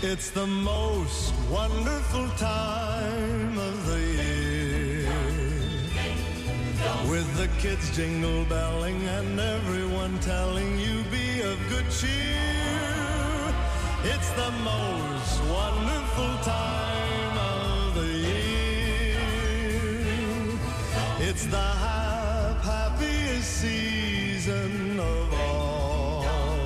It's the most wonderful time of the year, with the kids jingle belling and everyone telling you be of good cheer. It's the most wonderful time of the year. It's the happiest season of all,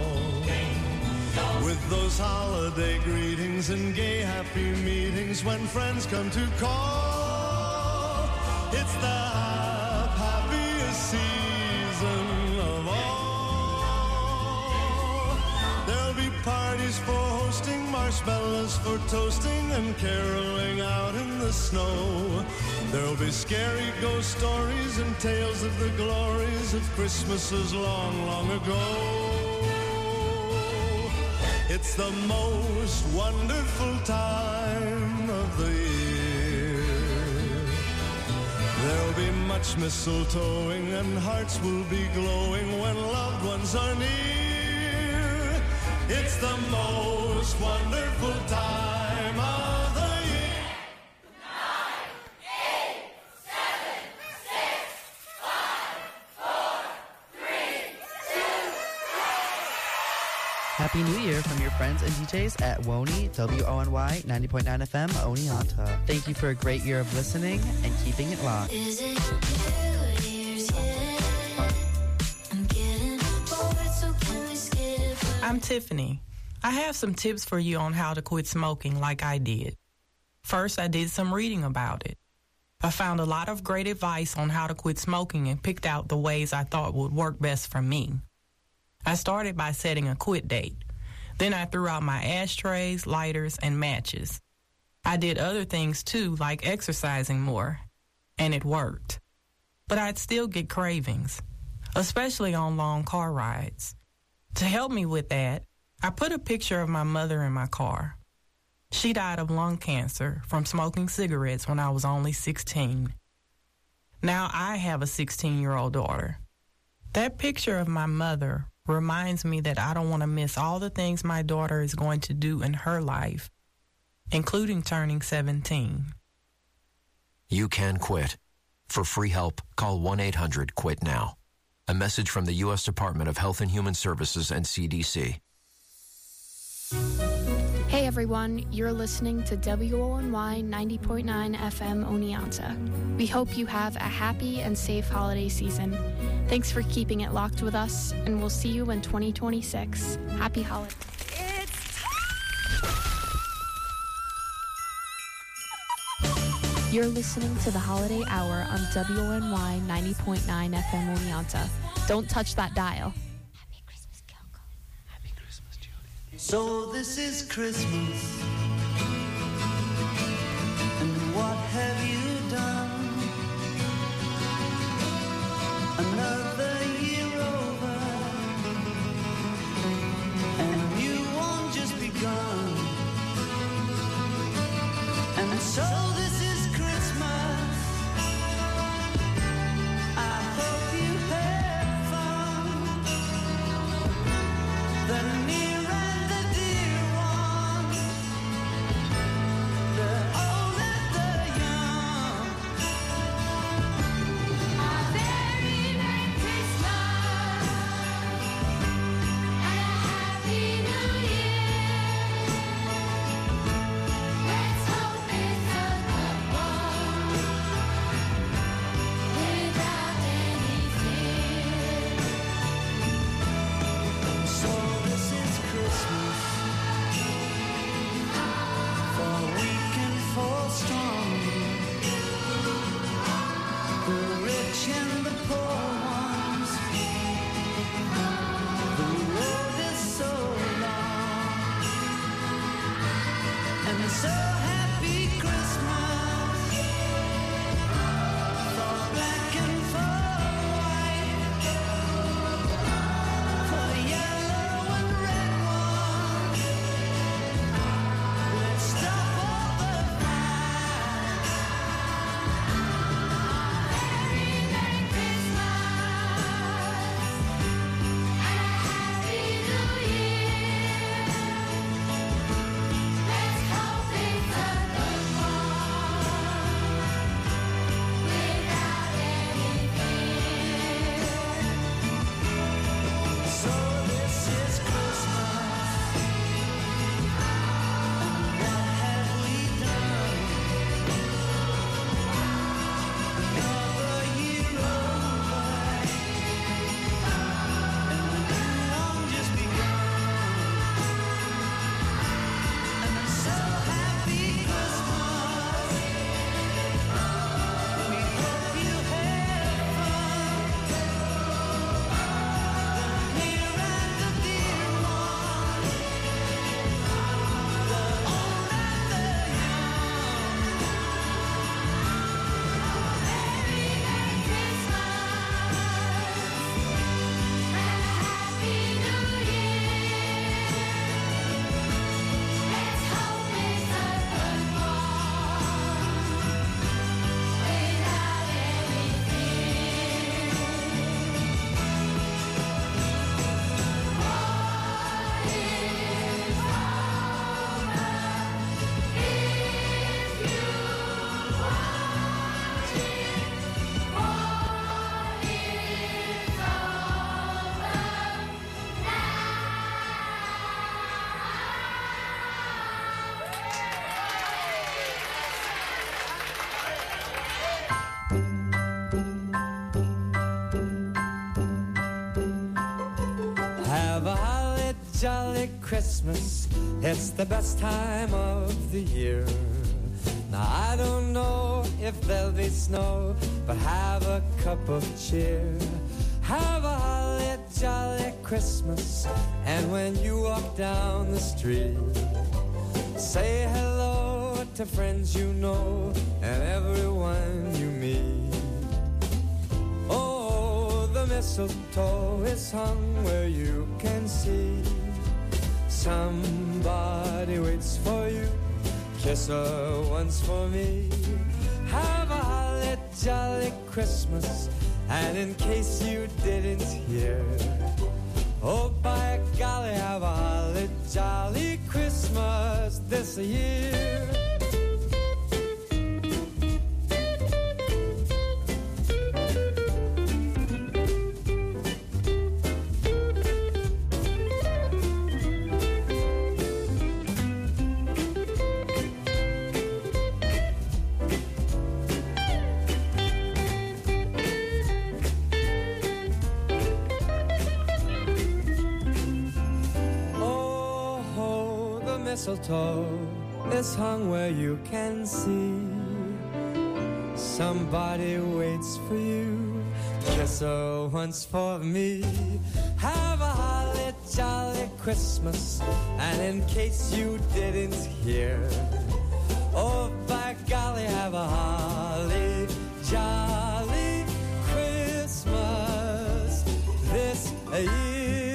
with those holiday greetings and gay happy meetings when friends come to call. It's the happiest season of all. There'll be parties for hosting, marshmallows for toasting, and caroling out in the snow. There'll be scary ghost stories and tales of the glories of Christmases long, long ago. It's the most wonderful time of the year. There'll be much mistletoeing and hearts will be glowing when loved ones are near. It's the most wonderful time of the year. 9, 8, 7, 6, 5, 4, 3, 2, 1. Happy New Year from your friends and DJs at WONY, WONY 90.9 FM, Oneonta. Thank you for a great year of listening and keeping it locked. Is it New Year's yet? I'm getting bored, so can we skip? I'm Tiffany. I have some tips for you on how to quit smoking like I did. First, I did some reading about it. I found a lot of great advice on how to quit smoking and picked out the ways I thought would work best for me. I started by setting a quit date. Then I threw out my ashtrays, lighters, and matches. I did other things too, like exercising more, and it worked. But I'd still get cravings, especially on long car rides. To help me with that, I put a picture of my mother in my car. She died of lung cancer from smoking cigarettes when I was only 16. Now I have a 16-year-old daughter. That picture of my mother reminds me that I don't want to miss all the things my daughter is going to do in her life, including turning 17. You can quit. For free help, call 1-800-QUIT-NOW. A message from the U.S. Department of Health and Human Services and CDC. Hey everyone, you're listening to WONY 90.9 FM Oneonta. We hope you have a happy and safe holiday season. Thanks for keeping it locked with us, and we'll see you in 2026. Happy holidays. You're listening to the Holiday Hour on WONY 90.9 FM Oneonta. Don't touch that dial. Happy Christmas, Kyoko. Happy Christmas, Judy. So this is Christmas, and what have you done? Another year over, and you won't just begun. And so this is Christmas. I hope you had fun. The near and the dear ones Have a holly jolly Christmas. It's the best time of the year. Now I don't know if there'll be snow, but have a cup of cheer. Have a holly jolly Christmas. And when you walk down the street, say hello to friends you know and everyone you meet. Oh, the mistletoe is hung where you can see. Somebody waits for you. Kiss her once for me. Have a holly jolly Christmas. And in case you didn't hear, oh by golly, have a holly jolly Christmas this year. Mistletoe is hung where you can see. Somebody waits for you. Kiss her once for me. Have a holly jolly Christmas. And in case you didn't hear, oh by golly, have a holly jolly Christmas this year.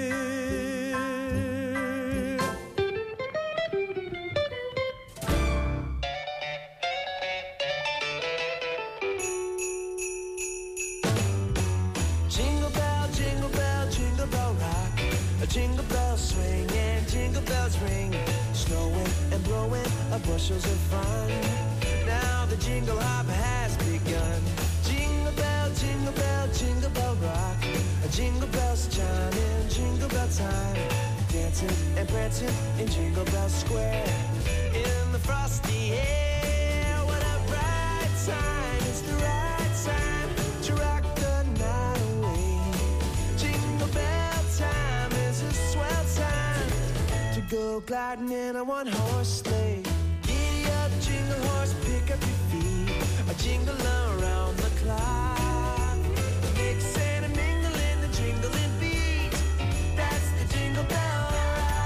Jingle bells swing and jingle bells ring, snowing and blowing bushels of fun. Now the jingle hop has begun. Jingle bell, jingle bell, jingle bell rock. Jingle bells chiming, jingle bell time. Dancing and prancing in Jingle Bell Square. In the frosty air, what a bright time. It's the right time to rock the night away. Jingle bell time is a swell time to go gliding in a one-horse sleigh. Giddy up, jingle horse, pick up your feet. A jingle around the clock. Mix and a mingle in the jingling beat. That's the Jingle Bell Rock.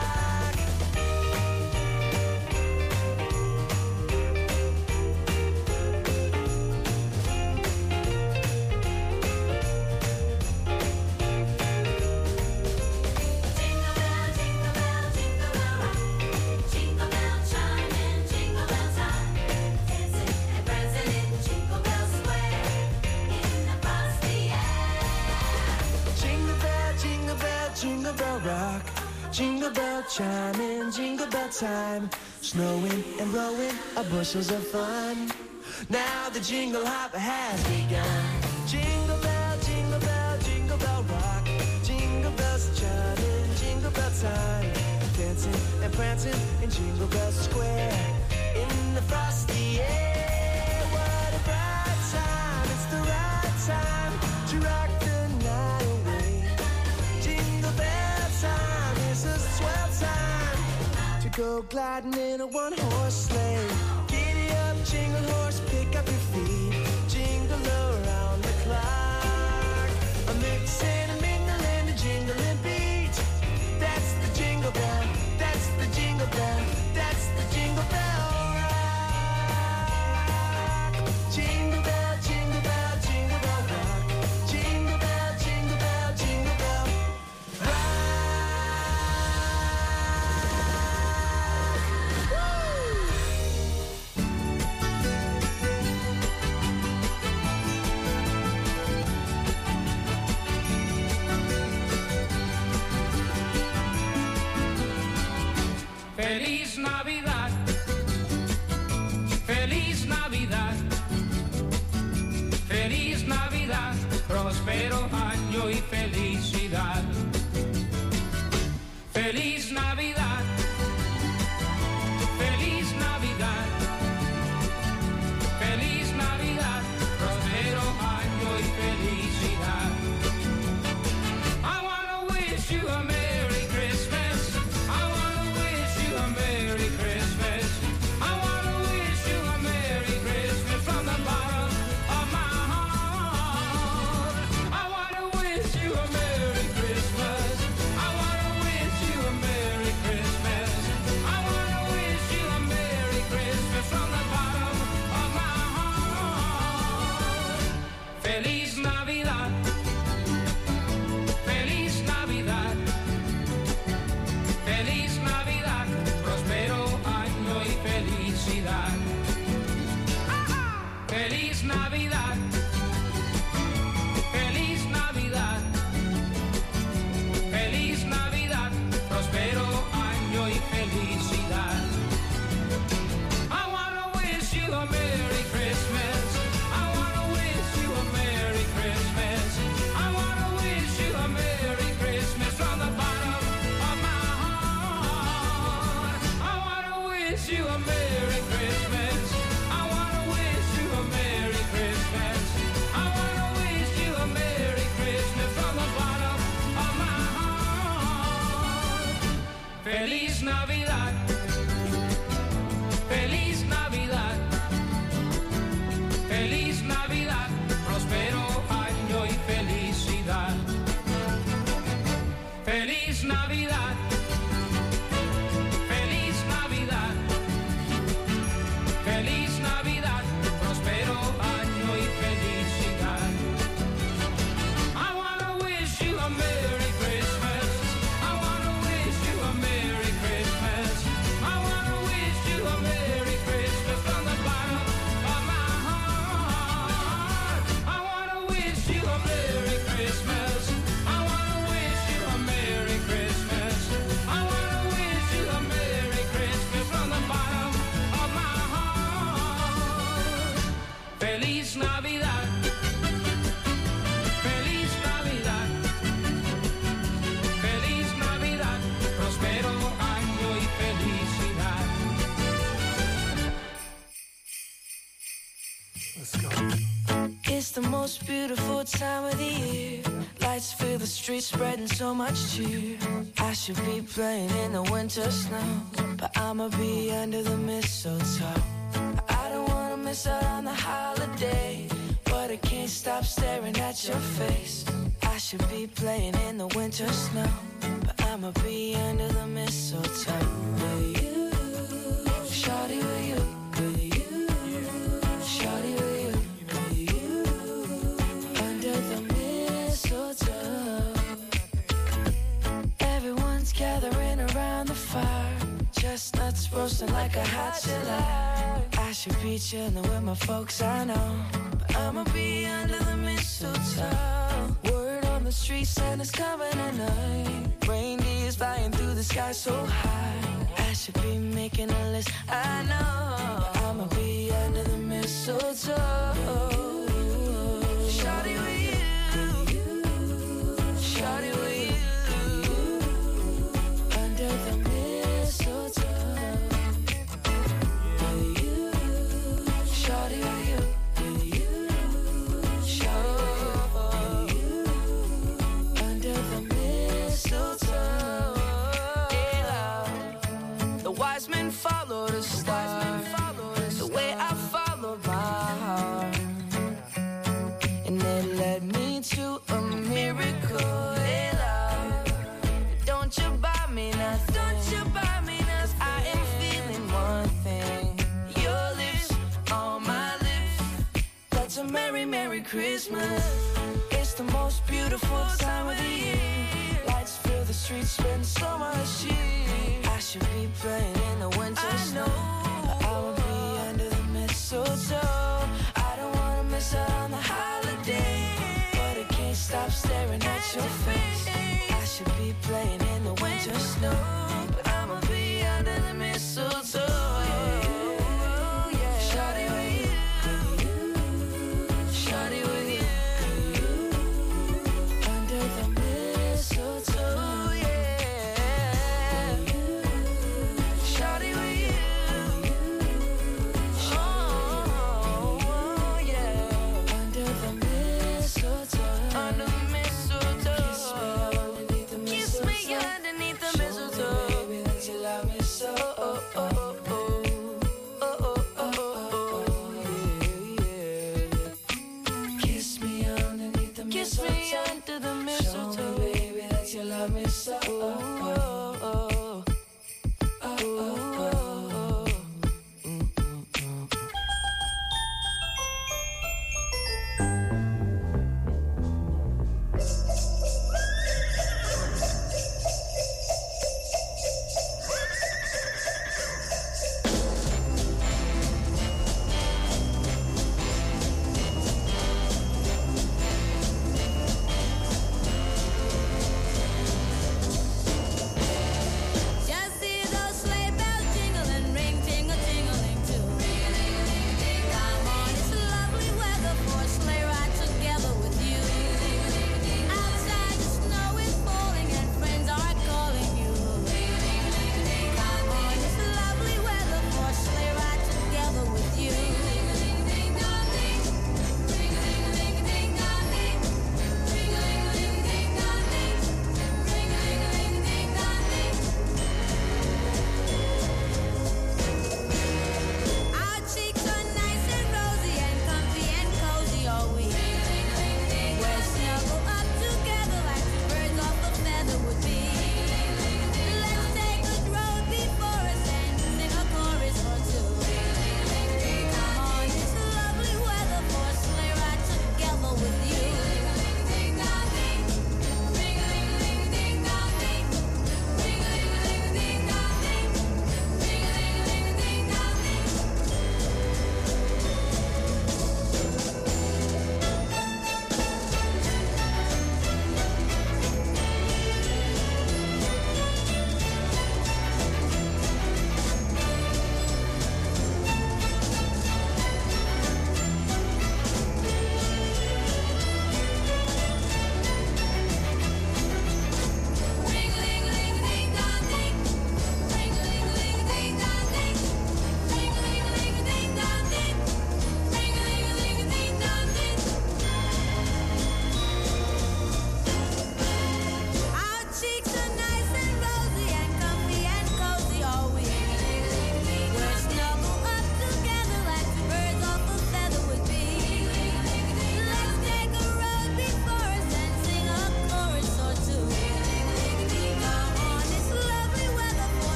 Jingle bell, jingle bell, jingle bell rock. Jingle bell chime in Jingle Bell time. Dancing and prancing in Jingle Bell Square. In the frosty air. Jingle bell, jingle bell, jingle bell rock. Jingle bell chime in Jingle Bell time. Snowing and blowing bushels of fun. Now the jingle hop has begun. Jingle bell, jingle bell, jingle bell rock. Jingle bells chime in Jingle Bell time. Dancing and prancing in Jingle Bell Square. In the frosty air, what a bright time. It's the right time to rock the night away. Jingle bell time is a swell time to go gliding in a one-horse sleigh. Giddy up, jingle horse, pick up your feet. Jingle around the clock. A mix and a mingle and a jingling beat. That's the Jingle Bell, that's the Jingle Bell, that's the Jingle Bell Rock. Jingle bell, jingle bell, jingle bell rock. Jingle bell, jingle bell, jingle bell rock. Woo! Feliz Navidad. Feliz Navidad. Feliz Navidad. Prospero año y felicidad. I wanna wish you a Merry Christmas. I wanna wish you a Merry Christmas. I wanna wish you a Merry Christmas from the bottom of my heart. I wanna wish you a Merry Christmas. I wanna wish you a Merry Christmas. I wanna wish you a Merry Christmas from the bottom of my heart. Feliz Navidad. Feliz Navidad. Feliz Navidad. Prospero año y felicidad. Feliz Navidad. Feliz Navidad. Feliz Navidad. Prospero año y felicidad. I wanna wish you a Merry Christmas. I wanna wish you a Merry Christmas. I wanna wish you a Merry Christmas from the bottom of my heart. I wanna wish you a Merry Christmas. I wanna wish you a Merry Christmas. I wanna wish you a Merry Christmas from the bottom of my heart. Feliz Navidad. Feliz Navidad. Feliz Navidad. Prospero año y felicidad. It's the most beautiful time of the year. Lights fill the streets, spreading so much cheer. I should be playing in the winter snow, but I'ma be under the mistletoe. I don't wanna miss out on the holiday, but I can't stop staring at your face. I should be playing in the winter snow, but I'ma be under the mistletoe. With you, shawty, with you, with you, shawty, with you, with you, under the mistletoe. Everyone's gathering around the fire, chestnuts roasting like a hot July. I should be chilling with my folks, I know, but I'ma be under the mistletoe. Word on the street, Santa's coming tonight. Reindeer's flying through the sky so high. I should be making a list, I know, but I'ma be under the mistletoe. Shawty with you, shawty with you, under the mistletoe. With you, shawty with you, with you, shawty with you, under the mistletoe. Yeah, love. The wise men followed a star, the way I followed my heart, and it led me to a miracle. Hey, love, don't you buy me nothing, don't you buy me nothing. I am feeling one thing, your lips on my lips. That's a merry, merry Christmas. It's the most beautiful time of the year. Lights fill the streets, spend so much cheer. I should be playing in the winter snow, but I will be under the mistletoe. I don't wanna miss out on the holiday, but I can't stop staring at your face. I should be playing in the winter snow, but I'ma be under the mistletoe. Shawty with you, shawty with you, under the mistletoe, yeah. Shawty with you, oh,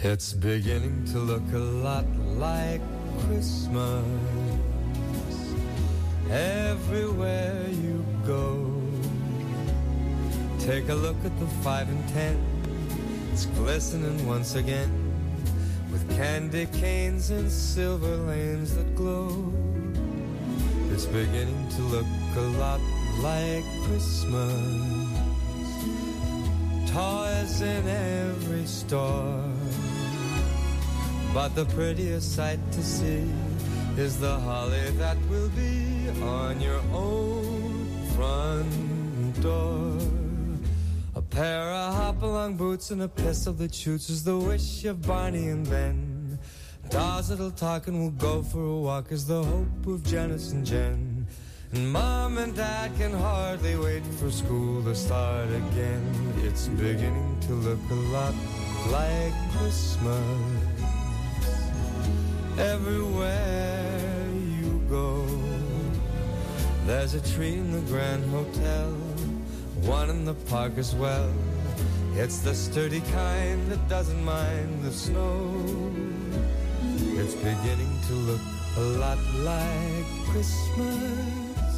It's beginning to look a lot like Christmas everywhere you go. Take a look at the 5 and 10. It's glistening once again with candy canes and silver lanes that glow. It's beginning to look a lot like Christmas. Toys in every store, but the prettiest sight to see is the holly that will be on your own front door. A pair of hop-along boots and a pistol that shoots is the wish of Barney and Ben. Dolls that'll talk and will go for a walk is the hope of Janice and Jen. And Mom and Dad can hardly wait for school to start again. It's beginning to look a lot like Christmas everywhere you go. There's a tree in the Grand Hotel, one in the park as well. It's the sturdy kind that doesn't mind the snow. It's beginning to look a lot like Christmas.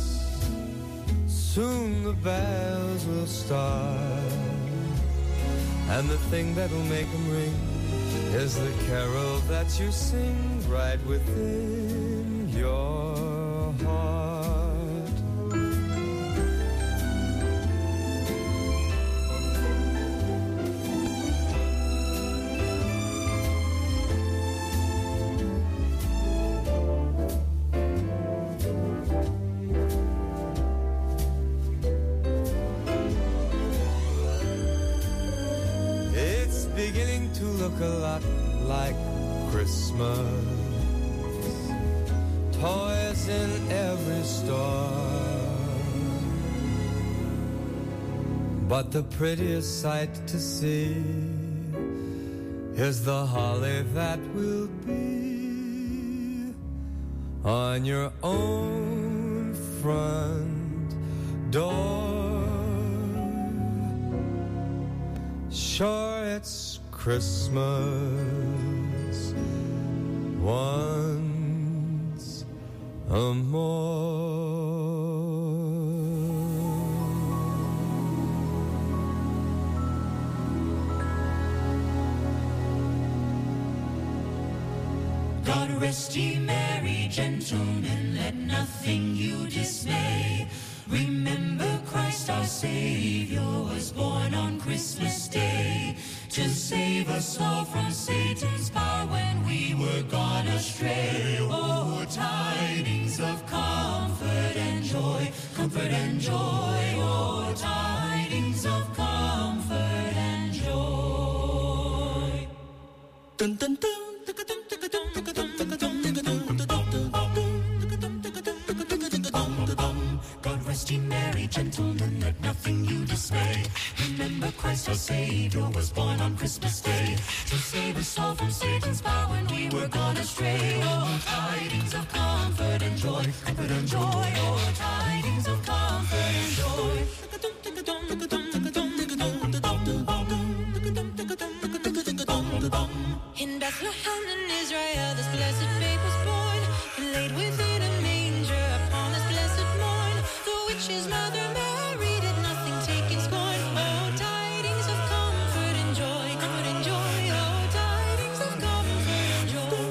Soon the bells will start, and the thing that'll make them ring is the carol that you sing right within your heart. Beginning to look a lot like Christmas. Toys in every store, but the prettiest sight to see is the holly that will be on your own front door. Sure, it's Christmas once more. God rest ye merry gentlemen, let nothing you dismay. Remember Christ our Savior was born on Christmas Day to save us all from Satan's power when we were gone astray. Oh, tidings of comfort and joy, comfort and joy. Oh, tidings of comfort and joy. Dun, dun, dun. God rest ye merry gentlemen, let nothing you dismay. Remember Christ our Savior was born on Christmas Day to save us all from Satan's power when we were gone astray. Oh, tidings of comfort and joy, comfort and joy. Oh, tidings of comfort and joy. In Bethlehem in Israel, this blessed babe was born, and laid within a manger upon this blessed morn. The witch's mother Mary did nothing take in scorn. Oh, tidings of comfort and joy, comfort and joy. Oh, tidings of comfort and joy.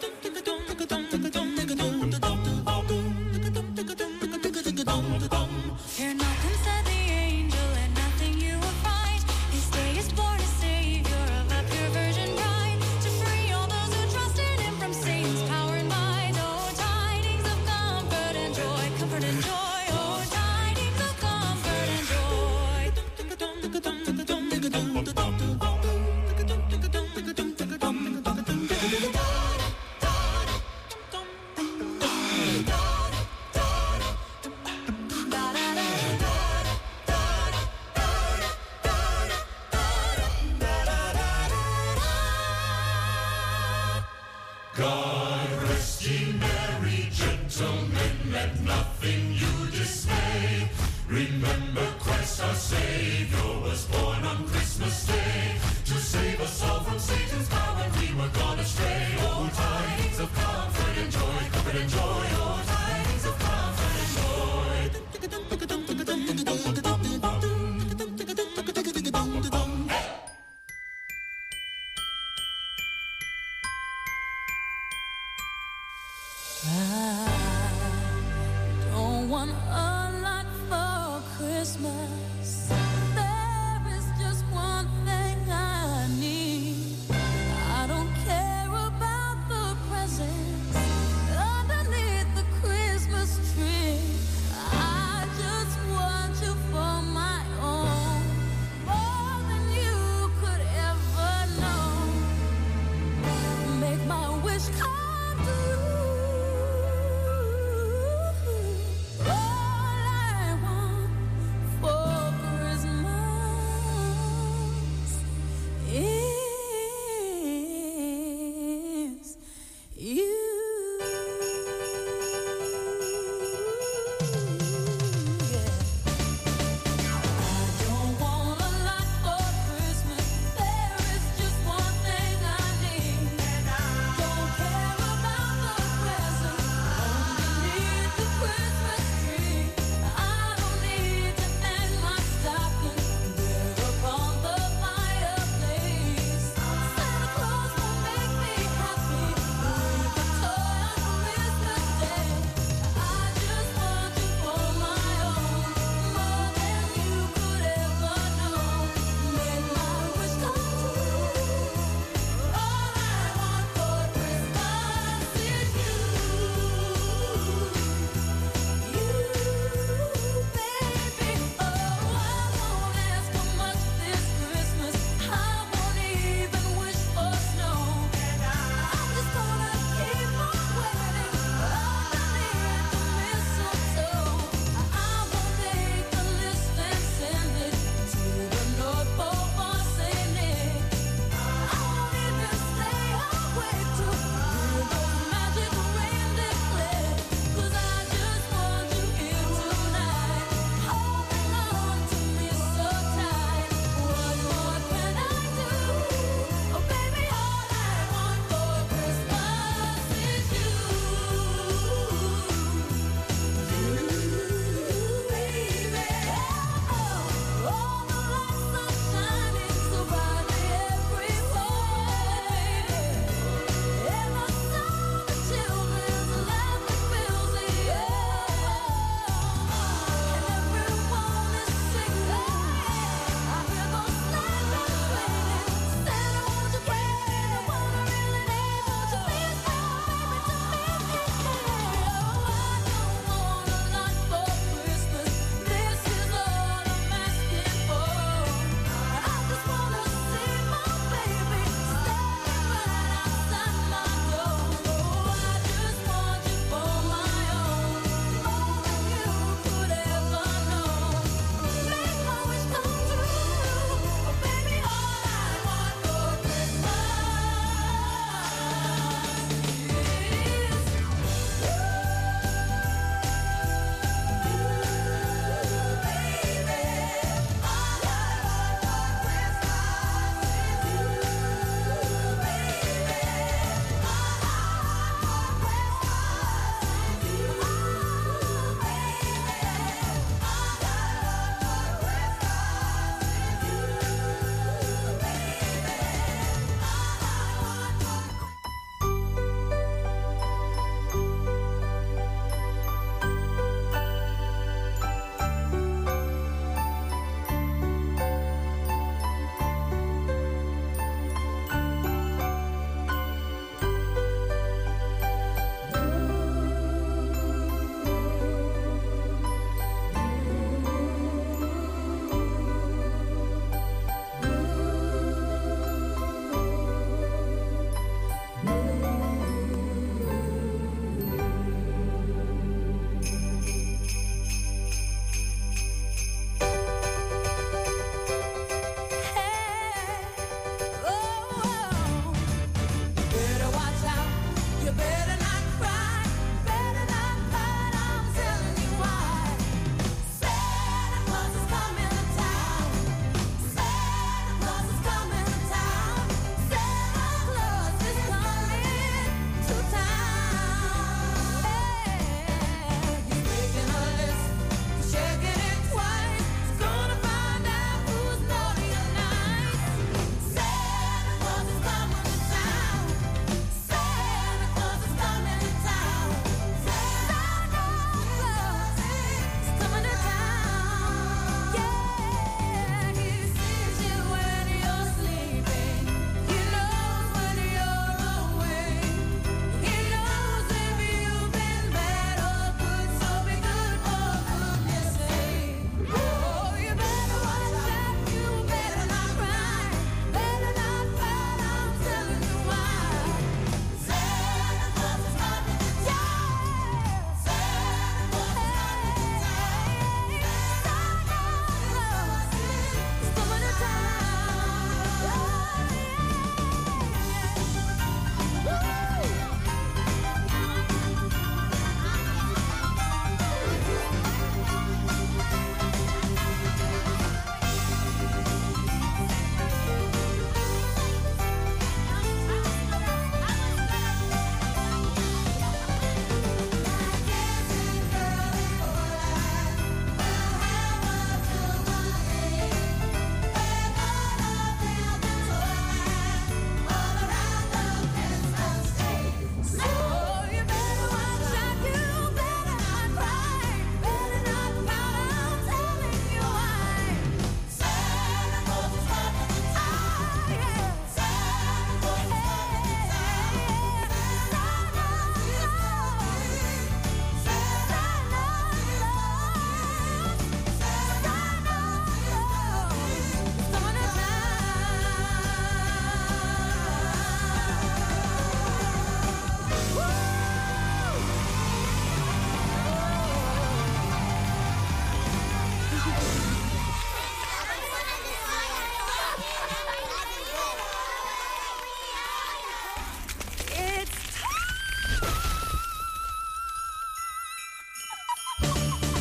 Fear not, them said the angel, and nothing you will find. This day is born a Savior of a pure virgin bride, to free all those who trust in him from Satan's power and might. Oh, tidings of comfort and joy, comfort and joy. Oh, tidings of comfort and joy. God rest ye merry gentlemen, let nothing you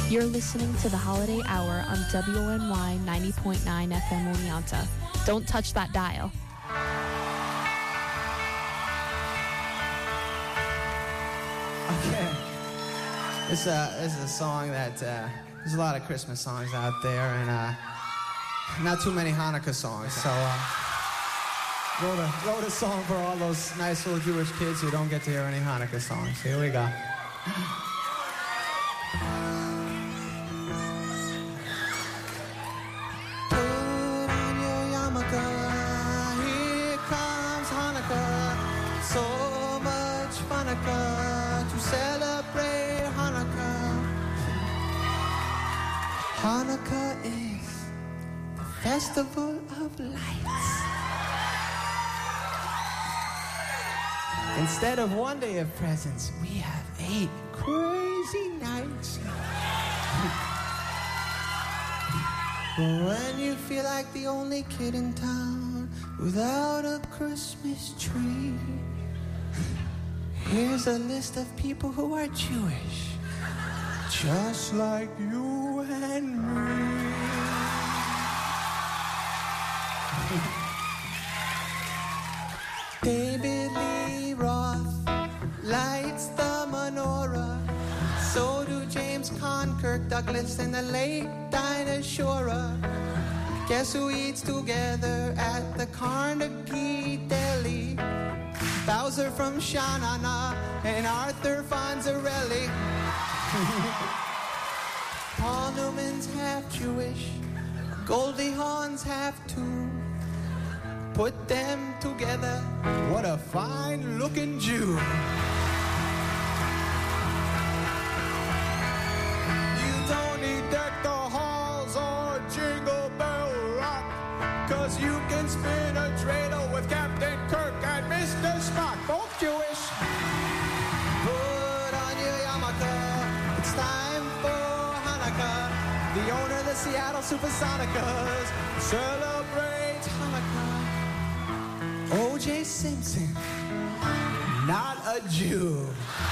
You're listening to the Holiday Hour on WNY 90.9 FM Oneonta. Don't touch that dial. Okay. This is a song that, there's a lot of Christmas songs out there, and not too many Hanukkah songs, so wrote a song for all those nice little Jewish kids who don't get to hear any Hanukkah songs. Here we go. Put on your yarmulke, here comes Hanukkah, so much Hanukkah to celebrate Hanukkah. Hanukkah is the festival of lights. Instead of one day of presents, we have 8 crazy nights. When you feel like the only kid in town without a Christmas tree, here's a list of people who are Jewish, just like you and me. David Lee Roth lights the menorah. So do James Conn, Kirk Douglas, and the late Dinah Shore. Guess who eats together at the Carnegie Deli? Bowser from Sha-Na-Na and Arthur Fonzarelli. Paul Newman's half Jewish, Goldie Hawn's half too. Put them together, what a fine-looking Jew. You don't need Deck the Halls or Jingle Bell Rock, 'cause you can spin a dreidel with Captain Kirk and Mr. Spock, both Jewish. Put on your yarmulke, it's time for Hanukkah. The owner of the Seattle Supersonicas celebrates Hanukkah. O.J. Simpson, not a Jew.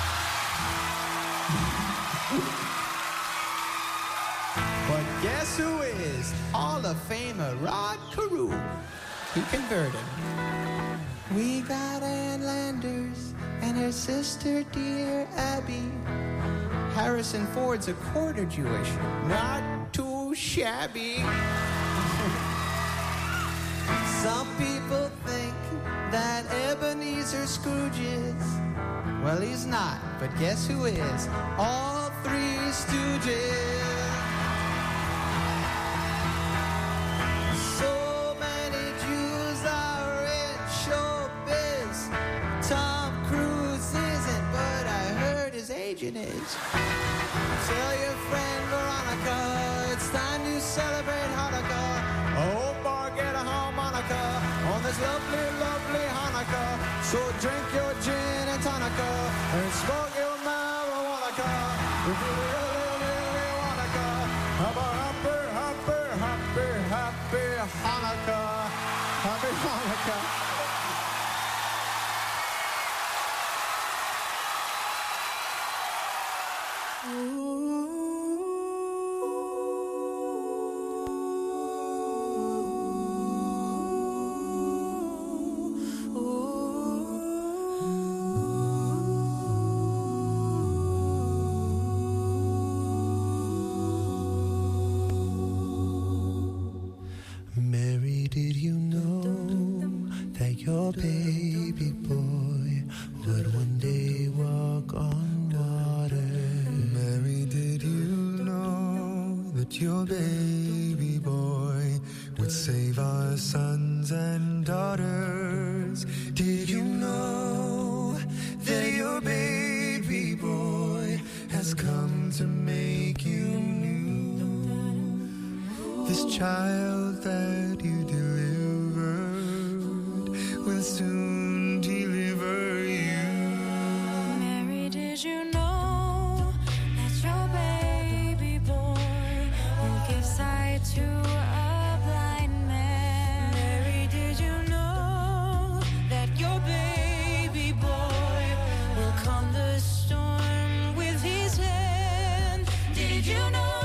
But guess who is? Hall of Famer Rod Carew. He converted. We got Ann Landers and her sister, dear Abby. Harrison Ford's a quarter Jewish, not too shabby. Some people think that Ebenezer Scrooge is. Well, he's not, but guess who is? All 3 Stooges. So many Jews are in showbiz. Tom Cruise isn't, but I heard his agent is. Tell your friend Veronica, it's time to celebrate Hanukkah. I hope I get a harmonica on this lovely, lovely Hanukkah. So drink your gin and tonica and smoke your marijuana. If you really wanna have a happy, happy, happy, happy Hanukkah. Happy Hanukkah. Mary, did you know that your baby boy would one day walk on water? Mary, did you know that your baby boy would save our sons and daughters? Did you know that your baby boy has come to make you new? This child that you delivered will soon deliver you. Mary, did you know that your baby boy will give sight to a blind man? Mary, did you know that your baby boy will calm the storm with his hand? Did you know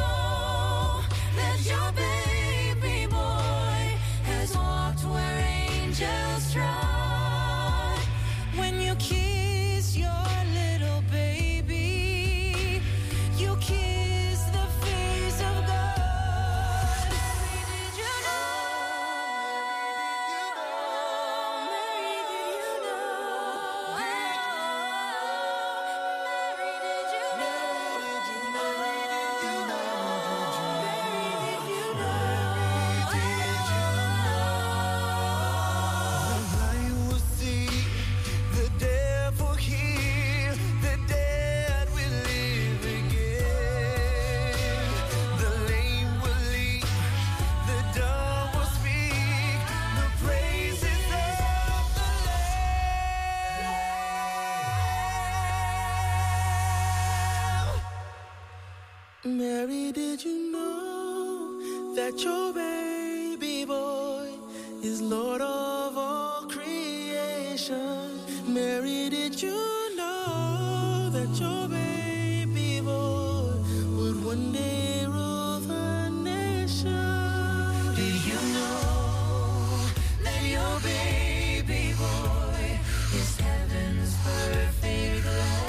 Mary, did you know that your baby boy is Lord of all creation? Mary, did you know that your baby boy would one day rule the nation? Did you know that your baby boy is heaven's perfect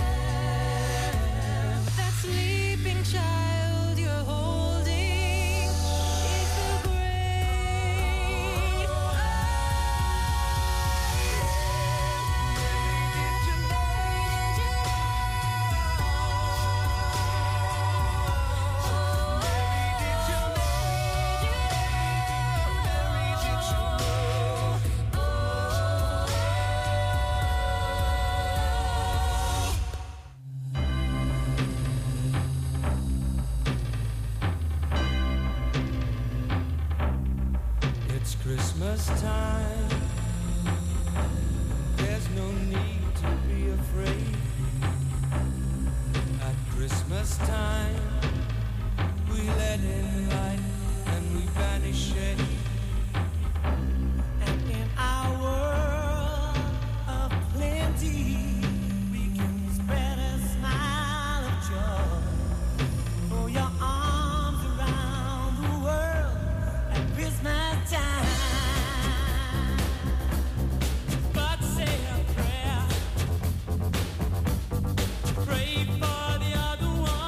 lamb? That sleeping child you're holding is the great It's Christmas time. There's no need to be afraid. At Christmas time, we let in light and we banish shade. And in our world of plenty, we can spread a smile of joy. Throw your arms around the world at Christmas time. But say a prayer, pray for the other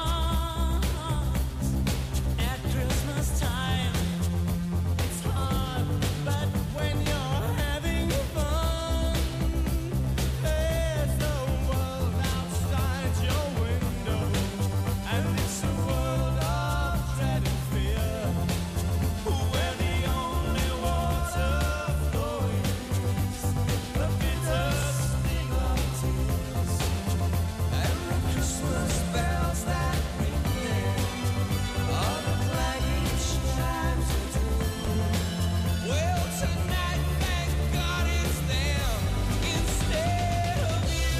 ones. At Christmas time, it's hard, but when you're having fun, there's no world outside your window, and it's a world of dread and fear, where the only water flowing is the bitter sting of tears, and the Christmas bells that ring there are the clanging chimes of doom. Well, tonight, thank God it's them instead of you.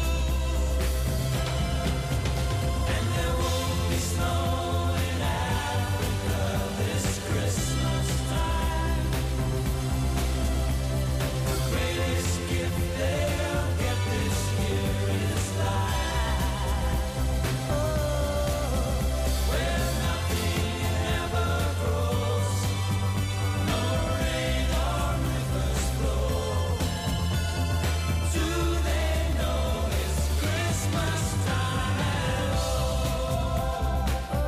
And there won't be snow in Africa this Christmas time. The greatest gift they'll get this year is life. Where nothing ever grows, no rain or rivers flow. Do they know it's Christmas time at all?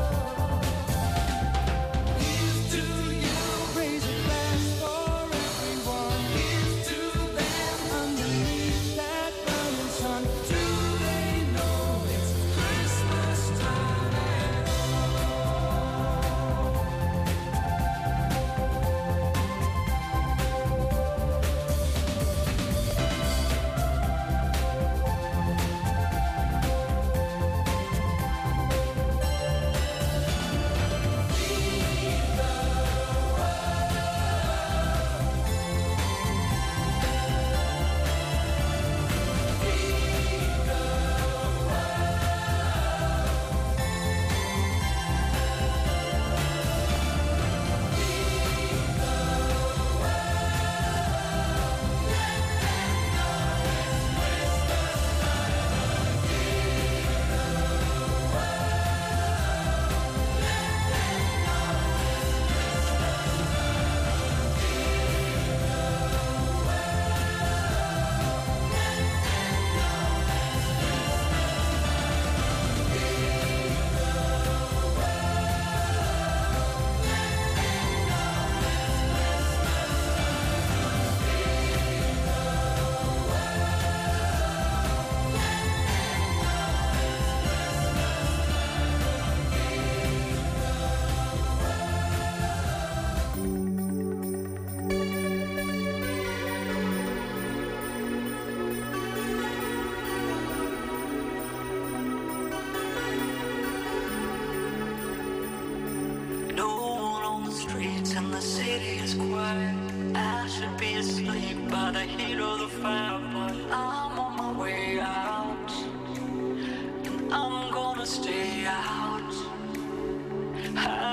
Here's to you, raise a glass for everyone. Here's to them underneath that burning sun. Do they know it's Christmas time at No one on the streets and the city is quiet. I should be asleep by the heat of the fire, but I'm on my way out, and I'm gonna stay out.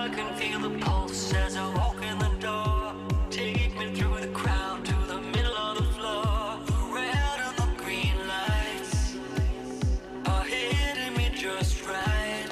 I can feel the pulse as I walk in the door. Take me through the crowd to the middle of the floor. The red and the green lights are hitting me just right.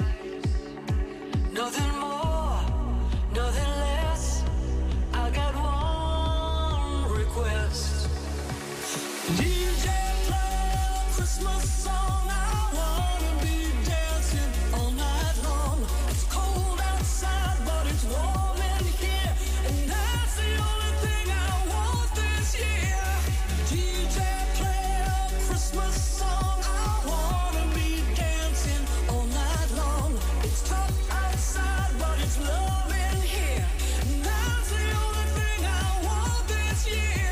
Nothing more, nothing less. I got one request. DJ, play a Christmas song. I wanna be dancing all night long. It's cold outside, but it's warm in here, and that's the only thing I want this year. DJ, play a Christmas song. I wanna be dancing all night long. It's tough outside, but it's love in here, and that's the only thing I want this year.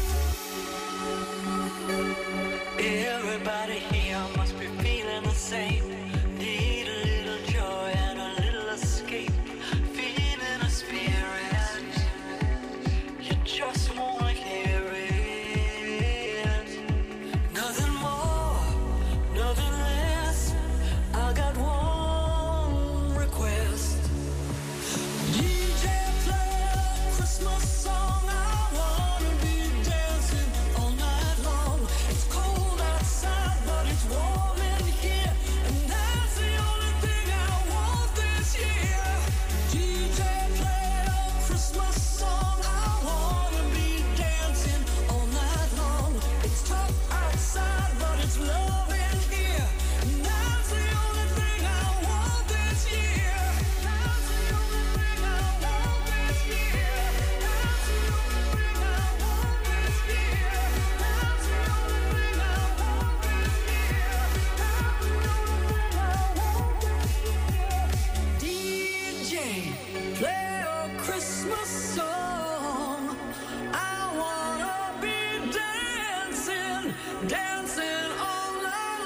Everybody here must be feeling the same. Need a little joy and a little escape. Feeling a spirit. You just wanna hear it. Nothing more, nothing less. I got one request. DJ, play a Christmas song. I wanna be dancing all night long. It's cold outside, but it's warm in here, and that's the only thing I want this year. DJ, play a Christmas song. I wanna be dancing all night long. It's tough outside, but it's love in here, and that's the only thing I want this year. That's the only thing I want this year. That's the only thing I want this year. That's the only thing I want this year. That's the only thing I want this year. DJ, play a Christmas song. I wanna be dancing, dancing all night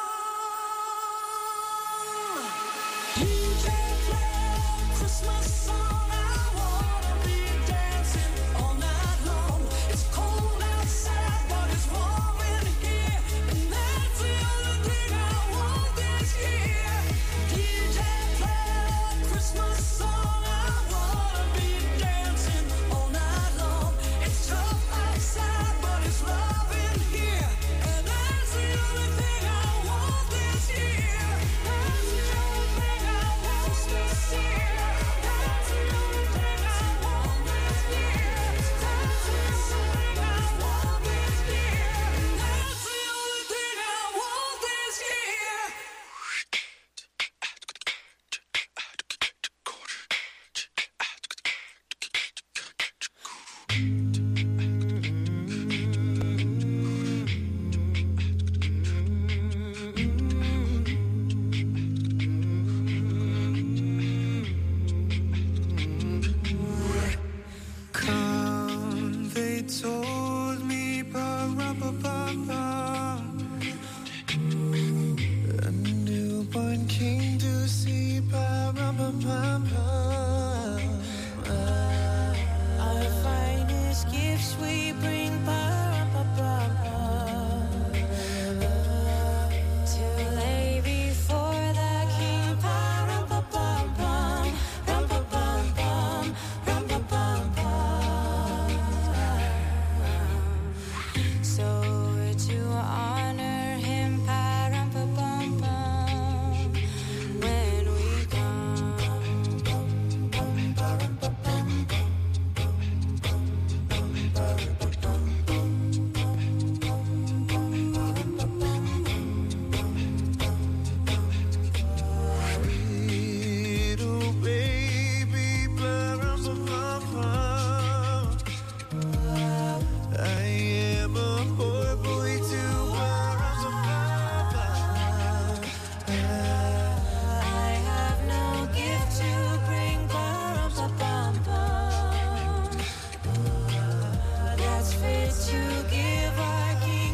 long. DJ, play a Christmas song. I wanna be dancing all night long. It's cold outside, but it's warm in here, and that's the only thing I want this year. DJ, play a Christmas song. I wanna be dancing all night long. It's tough outside, but it's love in here, and that's the only thing I want this year. That's the only thing I want this year. That's the only thing I want this year. That's the only thing I want this year. That's the only thing I want this year. Come, they told me, ba-ra-ba-ba-ba, a newborn king to see, ba-ra-ba-ba-ba. Our finest gifts we bring, to lay before the King. So to honor him, when we come. Little baby, ba-ra-ba-ba-ba. I am a poor boy too, ba-ra-ba-ba-ba. I have no gift to bring, that's fit to give our King.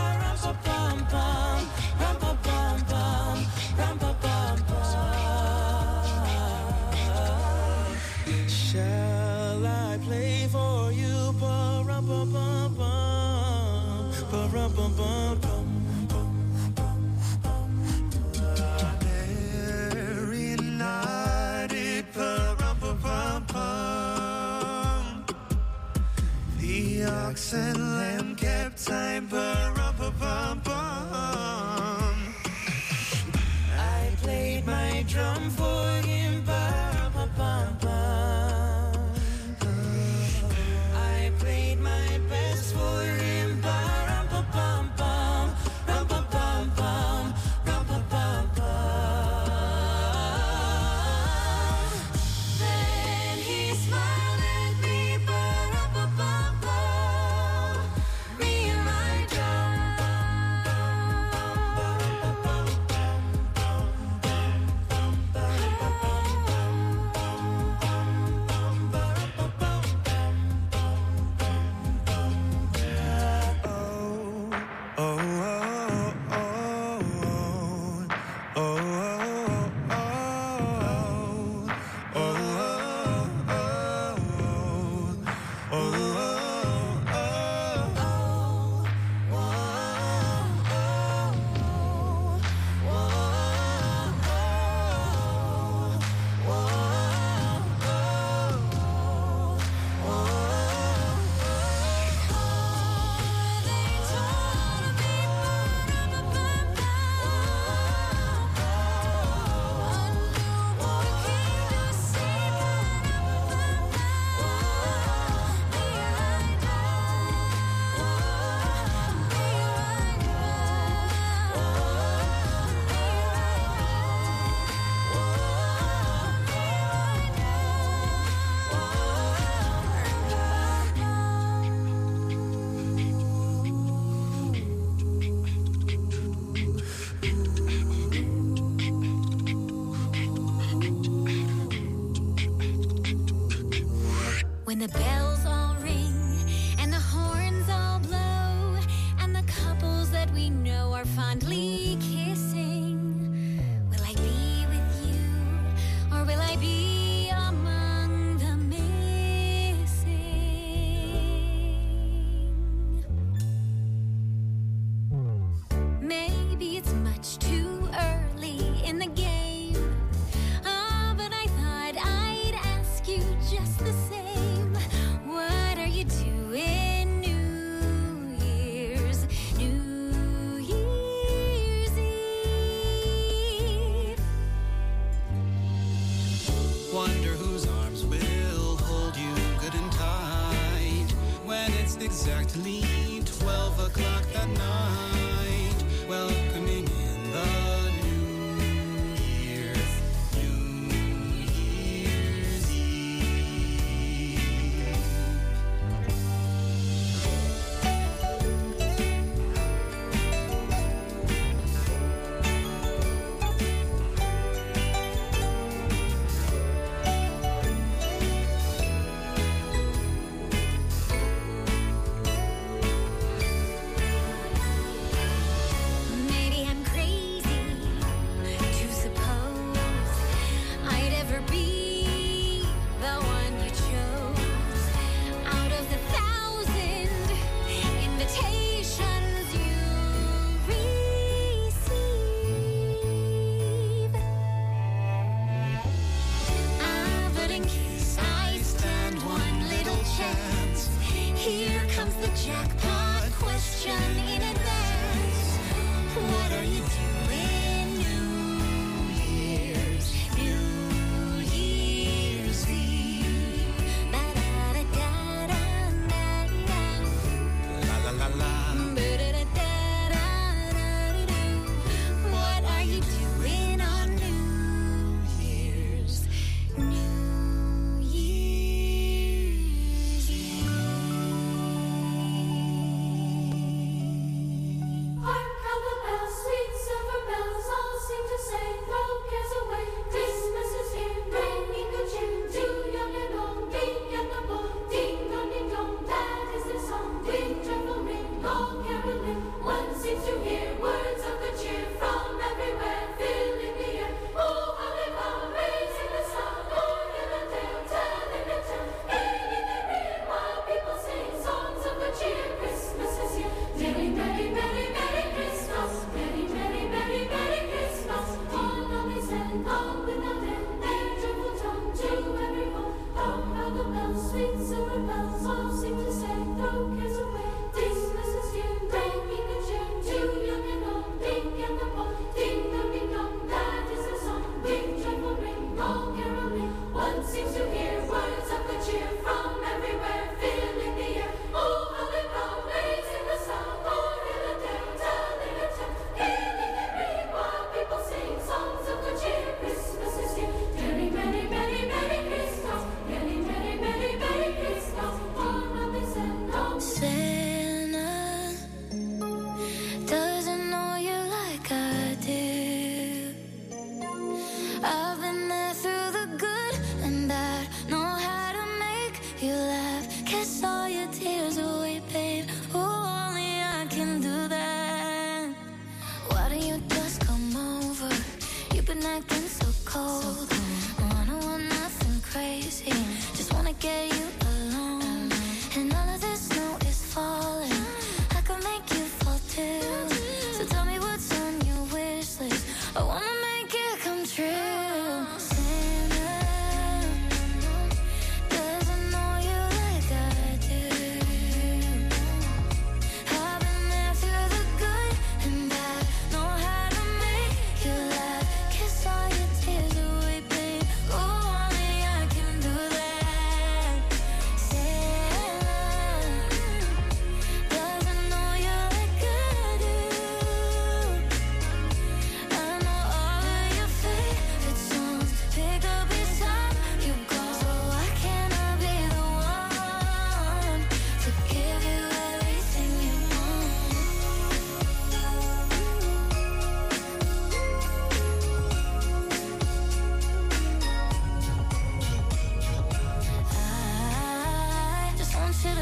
Shall I play for you, ba-ra-ba-ba-ba, ba-ra-ba-ba-ba. Merry night, it ox and lamb kept time, pa-rum-pa-pum-pum. I played my drum for him, pa-rum-pa-pum-pum. I played my best for him, pa-rum-pa-pum-pum, rum-pa-pum-pum, rum-pa-pum-pum. Then he smiled at me, pa-rum-pa-pum-pum, me and my When the bells all ring and the horns all blow and the couples that we know are fondly kissing, will I be with you or will I be among the missing? Maybe it's much too early in the game. Oh, but I thought I'd ask you just the same. What are you doing New Year's Eve? Wonder whose arms will hold you good and tight when it's exactly 12 o'clock that night, welcoming in the New Year's Eve.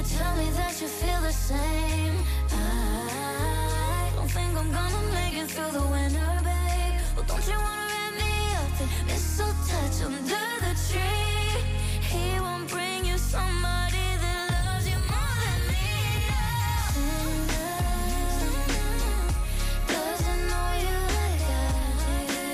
tell me that you feel the same. I don't think I'm gonna make it through the winter, babe. Well, don't you wanna wrap me up in mistletoe under the tree? He won't bring you somebody that loves you more than me. Santa doesn't know you like I do.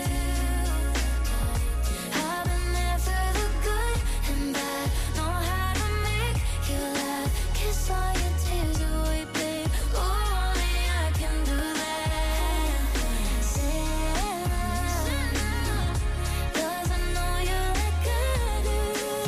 I've been there through the good and bad. Know how to make you laugh. Kiss all your tears away, babe. Oh, only I can do that. Santa doesn't know you like I do.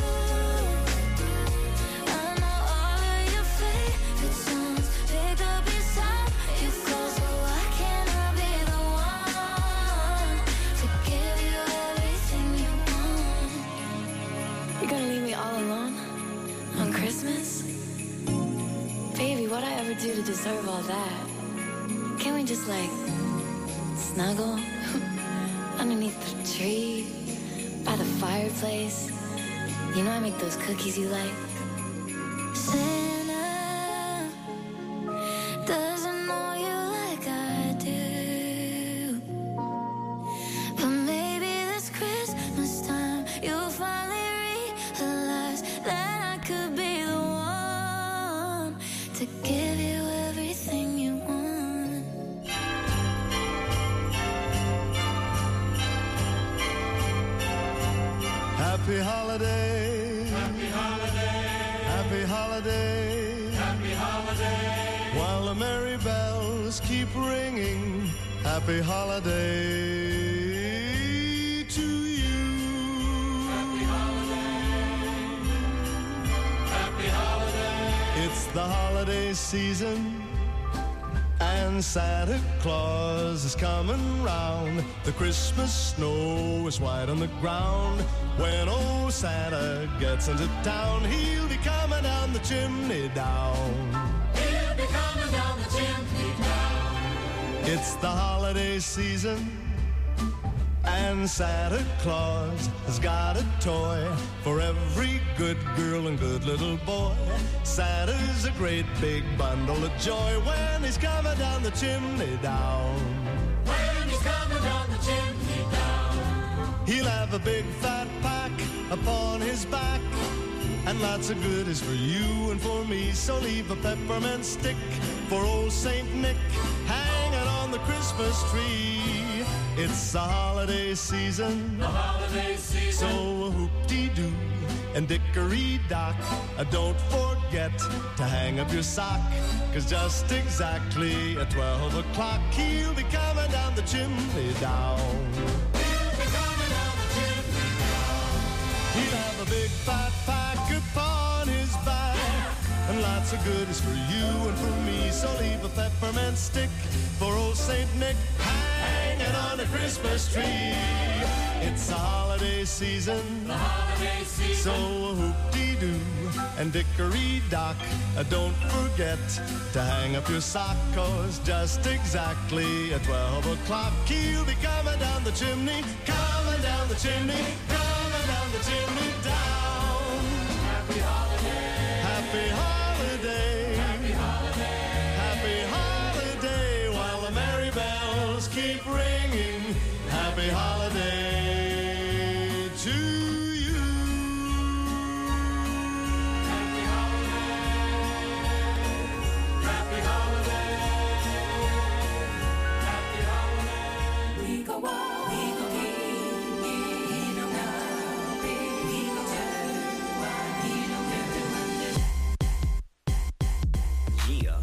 I know all of your favorite songs. Pick up your song, you go. So why can't I be the one to give you everything you want? You're gonna leave me all alone on Christmas? Baby, what'd I ever do to deserve all that? Can't we just like snuggle underneath the tree by the fireplace? You know I make those cookies you like. Santa doesn't know you like I do. But maybe this Christmas time you'll finally realize that I could be the one to give you everything you want. Happy holiday. Happy holiday. Happy holiday. Happy holiday. While the merry bells keep ringing. Happy holiday to you. Happy holiday. Happy holiday. It's the holiday season. And Santa Claus is coming round. The Christmas snow is white on the ground. When old Santa gets into town, he'll be coming down the chimney down. He'll be coming down the chimney down. It's the holiday season. And Santa Claus has got a toy for every good girl and good little boy. Santa's a great big bundle of joy when he's coming down the chimney down. When he's coming down the chimney down. He'll have a big fat pack upon his back, and lots of goodies for you and for me. So leave a peppermint stick for old Saint Nick hanging on the Christmas tree. It's the holiday season. The holiday season. So whoop-dee-doo and dickory-dock. Don't forget to hang up your sock, 'cause just exactly at 12 o'clock he'll be coming down the chimney down. He'll be coming down the chimney down. He'll have a big fat pack upon his back, and lots of goodies for you and for me. So leave a peppermint stick for old Saint Nick hanging on the Christmas tree. It's the holiday season. The holiday season. So whoop-dee-doo and dickory-dock. Don't forget to hang up your sock, 'cause just exactly at 12 o'clock he'll be coming down the chimney, coming down the chimney, coming down the chimney down. Happy holiday. Happy holiday. Happy holiday. Happy holiday while the merry bells keep ringing. Happy holiday to you. Happy holiday. Happy holiday. Happy holiday. We go on. We go in and out. We go Yeah.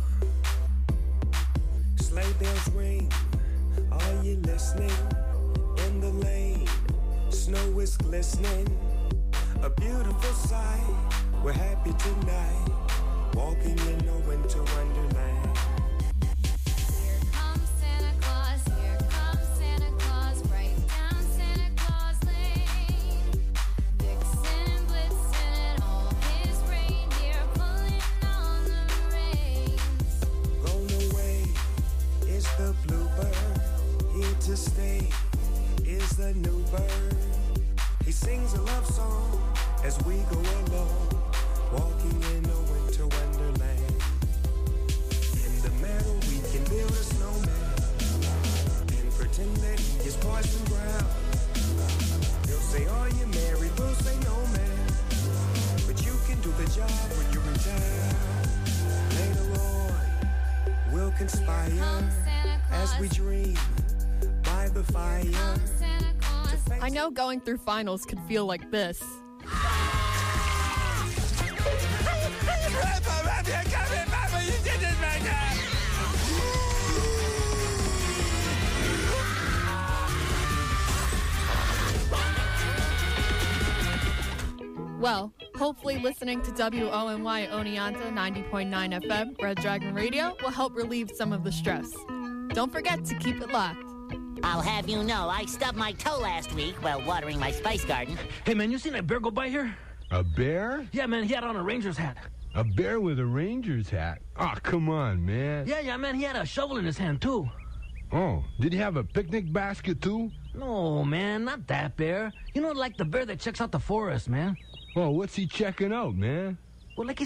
Sleigh bells ring. Are you listening? In the lane, snow is glistening. A beautiful sight. We're happy tonight, walking in a winter wonderland. Here comes Santa Claus, here comes Santa Claus, right down Santa Claus Lane. Vixen, Blitzen, and all his reindeer pulling on the reins. Gone away is the bluebird, here to stay is the new bird. He sings a love song as we go along, walking in a winter wonderland. In the meadow we can build a snowman and pretend that he is Parson Brown. He'll say, are you married? We'll say no, man, but you can do the job when you're in town. Later on, we'll conspire as we dream by the fire. I know going through finals could feel like this. Well, hopefully listening to WONY Oneonta 90.9 FM, Red Dragon Radio, will help relieve some of the stress. Don't forget to keep it locked. I'll have you know, I stubbed my toe last week while watering my spice garden. Hey, man, you seen that bear go by here? A bear? Yeah, man, he had on a Ranger's hat. A bear with a Ranger's hat? Oh, come on, man. Yeah, man, he had a shovel in his hand, too. Oh, did he have a picnic basket, too? No, man, not that bear. You know, like the bear that checks out the forest, man. Oh, what's he checking out, man? Well, like he